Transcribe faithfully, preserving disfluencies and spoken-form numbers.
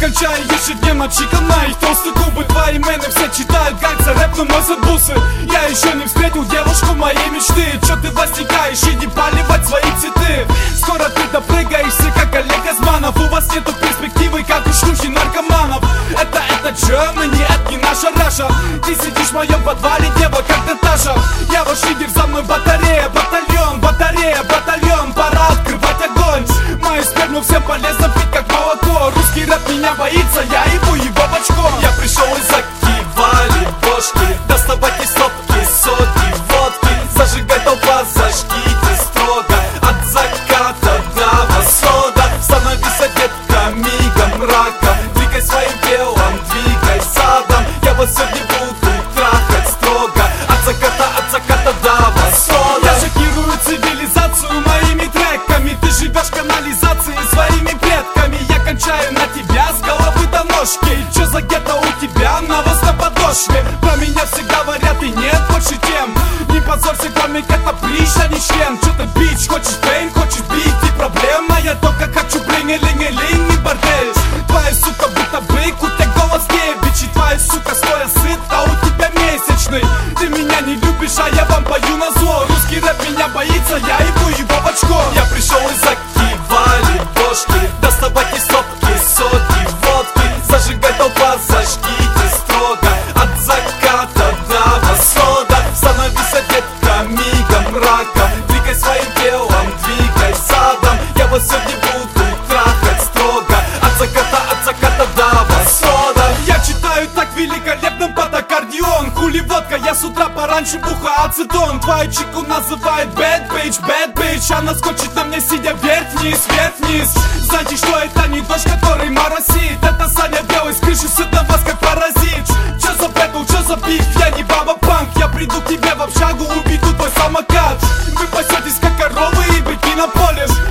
кончаю ежедневно чиком на их толстые губы. Твои мены все читают гангста рэп, но носят бусы. Я еще не встретил девушку моей мечты. Че ты возникаешь, иди поливать свои цветы. Скоро ты допрыгаешься, как Олег Газманов. У вас нету перспективы, как у шлюхи наркоманов. Это, это Germany, это не наша Раша. Ты сидишь в моем подвале, дева, как Наташа. Я ваш лидер, за мной батарея, батальон, батарея, батальон. Пора открывать огонь. Мою сперму всем полезно пить, как молоко. Русский рэп меня боится, я ебу его в очко. Я пришел из закивали бошки, доставать из стопки соки, водки. Зажигай толпа, зажгите строго, от заката до восхода. Становись детка мигом мрака, двигай своим телом, двигай задом. Я вас сегодня буду трахать строго, от заката, от заката до восхода. Я шокирую цивилизацию моими треками. Ты живешь в канализации своими предками. Я кончаю на тебя с головы до ножки. Чё за гетто у тебя, навоз на подошве? Про меня все говорят и нет больше тем. Не позорься, комик, это прищ, а не член. Чё ты бич, хочешь фейм, хочешь бить и проблема. Я только хочу блинги-линги-линг и бордель. Твоя сука будто бык, у тебя голос девичий. Твоя сука стоя сыт, а у тебя месячный. Ты меня не любишь, а я вам пою на зло. Русский рэп меня боится, я ебу его в очко. Я пришел из закивали бошки, доставать из стопки соки, водки. Зажигай толпа, зажгите строго, от заката до восхода. Становись детка мигом мрака, двигай своим телом, двигай задом. Я вас сегодня буду трахать строго, от заката, от заката до восхода. Я читаю так великолепно под аккордеон. Хули водка, я с утра пораньше бухаю ацетон. Твою чику называют bad bitch, bad bitch. Она скочит на мне, сидя вверх-вниз, вверх-вниз. Знаете, что это не дождь, который моросит. Это Саня белый с крыши, сыт вас как паразит. Чё за бэтл, чё за биф, я не баба панк. Я приду к тебе в общагу, убиду твой самокат. Вы пасетесь как коровы и быки на поле.